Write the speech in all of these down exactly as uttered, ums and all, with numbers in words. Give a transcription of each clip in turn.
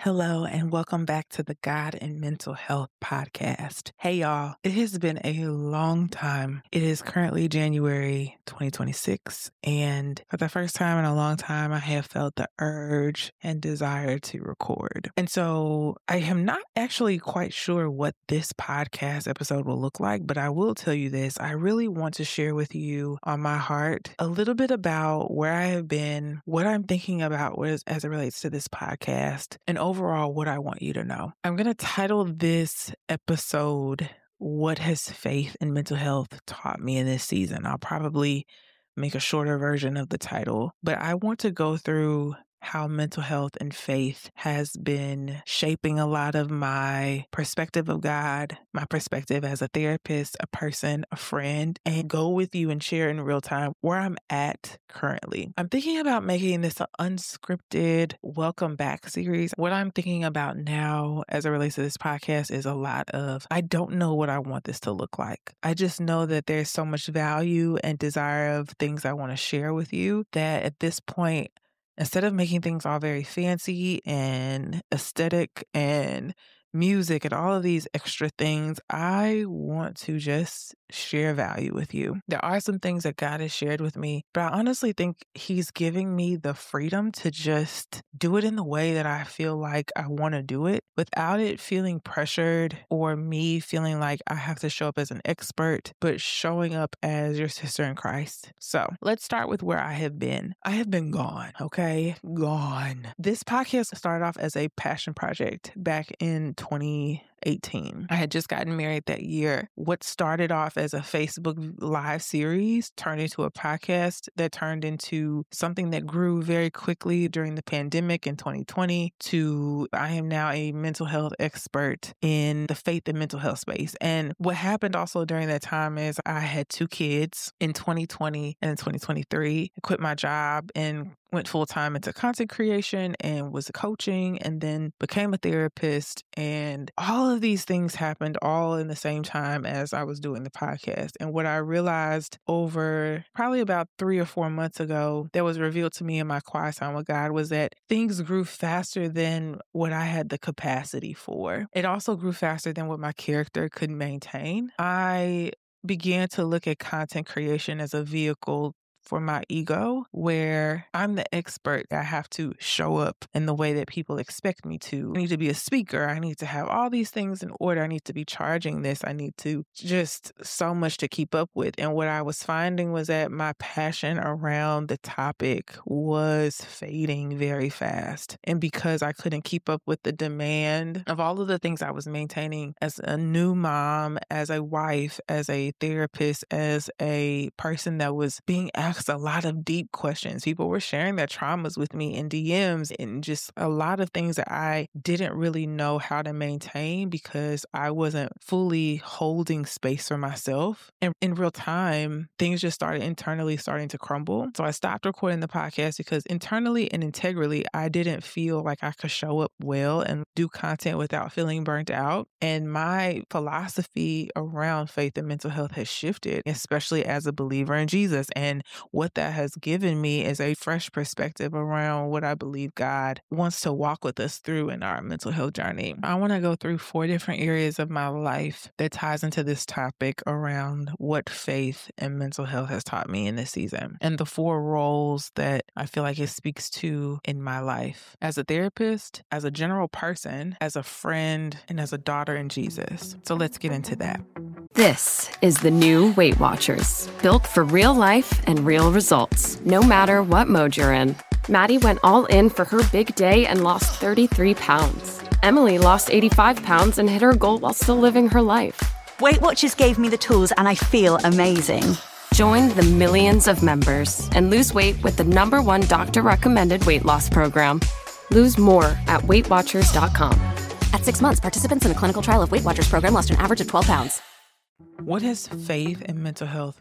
Hello, and welcome back to the God and Mental Health Podcast. Hey, y'all. It has been a long time. It is currently January twenty twenty-six, and for the first time in a long time, I have felt the urge and desire to record. And so I am not actually quite sure what this podcast episode will look like, but I will tell you this. I really want to share with you on my heart a little bit about where I have been, what I'm thinking about as, as it relates to this podcast, and overall, what I want you to know. I'm going to title this episode, What Has Faith and Mental Health Taught Me in This Season? I'll probably make a shorter version of the title, but I want to go through how mental health and faith has been shaping a lot of my perspective of God, my perspective as a therapist, a person, a friend, and go with you and share in real time where I'm at currently. I'm thinking about making this an unscripted welcome back series. What I'm thinking about now as it relates to this podcast is a lot of, I don't know what I want this to look like. I just know that there's so much value and desire of things I want to share with you that at this point, instead of making things all very fancy and aesthetic and music and all of these extra things, I want to just share value with you. There are some things that God has shared with me, but I honestly think He's giving me the freedom to just do it in the way that I feel like I want to do it without it feeling pressured or me feeling like I have to show up as an expert, but showing up as your sister in Christ. So let's start with where I have been. I have been gone, okay? Gone. This podcast started off as a passion project back in twenty eighteen. I had just gotten married that year. What started off as a Facebook live series turned into a podcast that turned into something that grew very quickly during the pandemic in twenty twenty to I am now a mental health expert in the faith and mental health space. And what happened also during that time is I had two kids in twenty twenty and in twenty twenty-three. I quit my job and went full-time into content creation and was coaching and then became a therapist. And all of these things happened all in the same time as I was doing the podcast. And what I realized over probably about three or four months ago that was revealed to me in my quiet time with God was that things grew faster than what I had the capacity for. It also grew faster than what my character could maintain. I began to look at content creation as a vehicle for my ego, where I'm the expert. I have to show up in the way that people expect me to. I need to be a speaker. I need to have all these things in order. I need to be charging this. I need to just so much to keep up with. And what I was finding was that my passion around the topic was fading very fast. And because I couldn't keep up with the demand of all of the things I was maintaining as a new mom, as a wife, as a therapist, as a person that was being asked a lot of deep questions. People were sharing their traumas with me in D Ms and just a lot of things that I didn't really know how to maintain because I wasn't fully holding space for myself. And in real time, things just started internally starting to crumble. So I stopped recording the podcast because internally and integrally, I didn't feel like I could show up well and do content without feeling burnt out. And my philosophy around faith and mental health has shifted, especially as a believer in Jesus. And what that has given me is a fresh perspective around what I believe God wants to walk with us through in our mental health journey. I want to go through four different areas of my life that ties into this topic around what faith and mental health has taught me in this season, and the four roles that I feel like it speaks to in my life as a therapist, as a general person, as a friend, and as a daughter in Jesus. So let's get into that. This is the new Weight Watchers, built for real life and real results, no matter what mode you're in. Maddie went all in for her big day and lost thirty-three pounds. Emily lost eighty-five pounds and hit her goal while still living her life. Weight Watchers gave me the tools and I feel amazing. Join the millions of members and lose weight with the number one doctor-recommended weight loss program. Lose more at weight watchers dot com. At six months, participants in a clinical trial of Weight Watchers program lost an average of twelve pounds. What has faith and mental health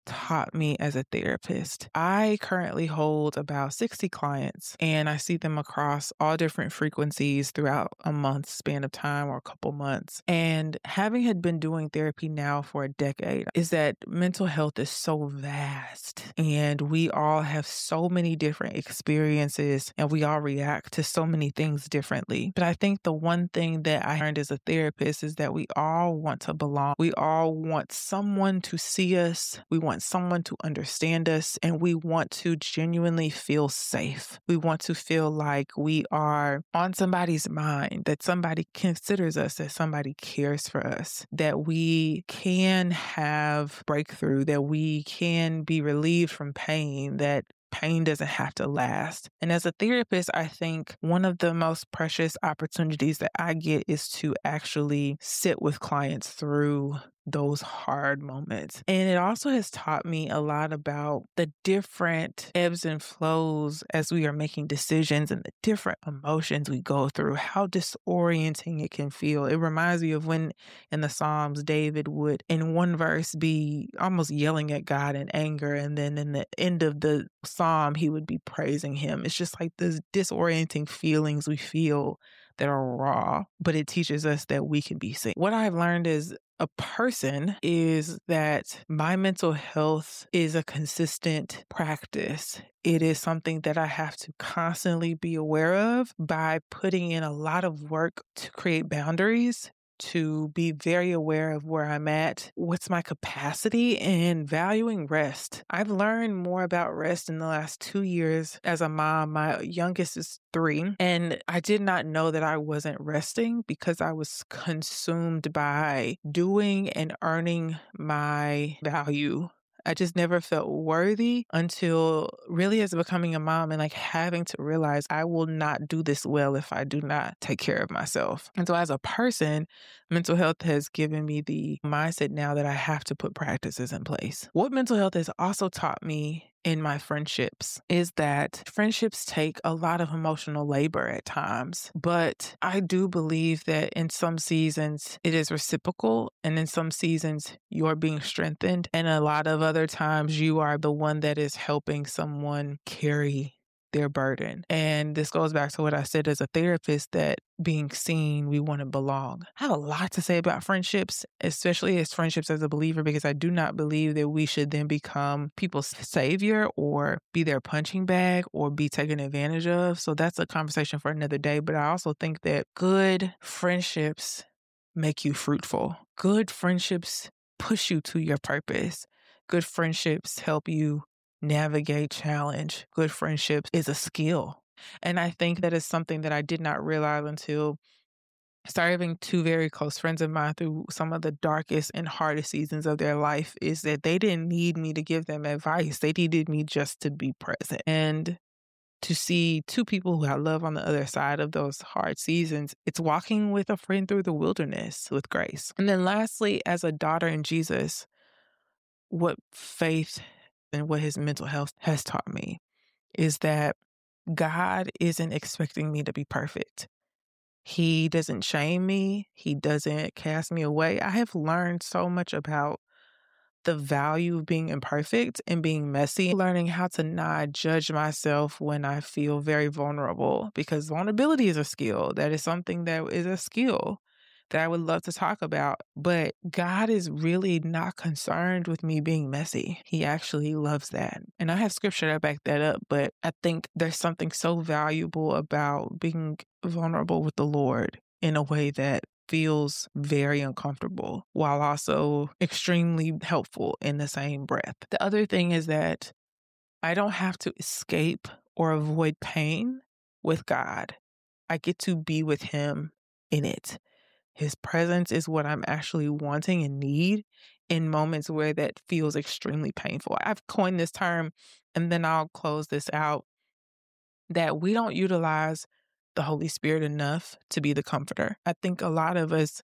taught me as a therapist. I currently hold about sixty clients, and I see them across all different frequencies throughout a month span of time or a couple months. And having had been doing therapy now for a decade is that mental health is so vast, and we all have so many different experiences, and we all react to so many things differently. But I think the one thing that I learned as a therapist is that we all want to belong. We all want someone to see us. We want someone to understand us, and we want to genuinely feel safe. We want to feel like we are on somebody's mind, that somebody considers us, that somebody cares for us, that we can have breakthrough, that we can be relieved from pain, that pain doesn't have to last. And as a therapist, I think one of the most precious opportunities that I get is to actually sit with clients through those hard moments. And it also has taught me a lot about the different ebbs and flows as we are making decisions and the different emotions we go through, how disorienting it can feel. It reminds me of when in the Psalms, David would, in one verse, be almost yelling at God in anger. And then in the end of the psalm, he would be praising him. It's just like those disorienting feelings we feel that are raw, but it teaches us that we can be seen. What I've learned is a person is that my mental health is a consistent practice. It is something that I have to constantly be aware of by putting in a lot of work to create boundaries, to be very aware of where I'm at, what's my capacity, and valuing rest. I've learned more about rest in the last two years as a mom. My youngest is three, and I did not know that I wasn't resting because I was consumed by doing and earning my value. I just never felt worthy until really as becoming a mom and like having to realize I will not do this well if I do not take care of myself. And so as a person, mental health has given me the mindset now that I have to put practices in place. What mental health has also taught me in my friendships is that friendships take a lot of emotional labor at times, but I do believe that in some seasons it is reciprocal, and in some seasons you're being strengthened, and a lot of other times you are the one that is helping someone carry their burden. And this goes back to what I said as a therapist, that being seen, we want to belong. I have a lot to say about friendships, especially as friendships as a believer, because I do not believe that we should then become people's savior or be their punching bag or be taken advantage of. So that's a conversation for another day. But I also think that good friendships make you fruitful. Good friendships push you to your purpose. Good friendships help you navigate challenge. Good friendships is a skill. And I think that is something that I did not realize until I started having two very close friends of mine through some of the darkest and hardest seasons of their life, is that they didn't need me to give them advice. They needed me just to be present. And to see two people who I love on the other side of those hard seasons, it's walking with a friend through the wilderness with grace. And then lastly, as a daughter in Jesus, what faith and what his mental health has taught me is that God isn't expecting me to be perfect. He doesn't shame me. He doesn't cast me away. I have learned so much about the value of being imperfect and being messy, learning how to not judge myself when I feel very vulnerable, because vulnerability is a skill. That is something that is a skill that I would love to talk about. But God is really not concerned with me being messy. He actually loves that. And I have scripture to back that up, but I think there's something so valuable about being vulnerable with the Lord in a way that feels very uncomfortable while also extremely helpful in the same breath. The other thing is that I don't have to escape or avoid pain with God. I get to be with him in it. His presence is what I'm actually wanting and need in moments where that feels extremely painful. I've coined this term, and then I'll close this out, that we don't utilize the Holy Spirit enough to be the comforter. I think a lot of us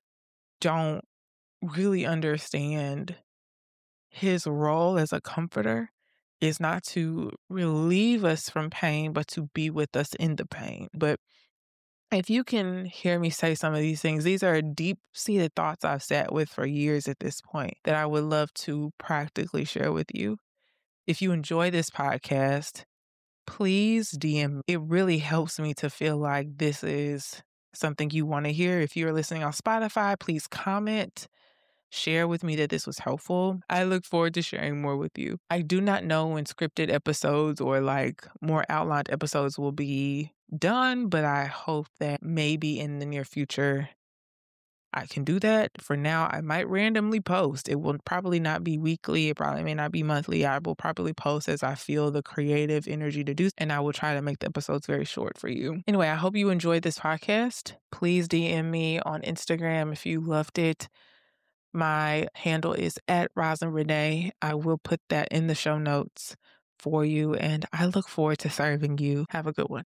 don't really understand his role as a comforter is not to relieve us from pain, but to be with us in the pain. But If you can hear me say some of these things, these are deep-seated thoughts I've sat with for years at this point that I would love to practically share with you. If you enjoy this podcast, please D M me. It really helps me to feel like this is something you want to hear. If you're listening on Spotify, please comment. Share with me that this was helpful. I look forward to sharing more with you. I do not know when scripted episodes or like more outlined episodes will be done, but I hope that maybe in the near future I can do that. For now, I might randomly post. It will probably not be weekly. It probably may not be monthly. I will probably post as I feel the creative energy to do, and I will try to make the episodes very short for you. Anyway, I hope you enjoyed this podcast. Please D M me on Instagram if you loved it. My handle is at Rosin Renee. I will put that in the show notes for you, and I look forward to serving you. Have a good one.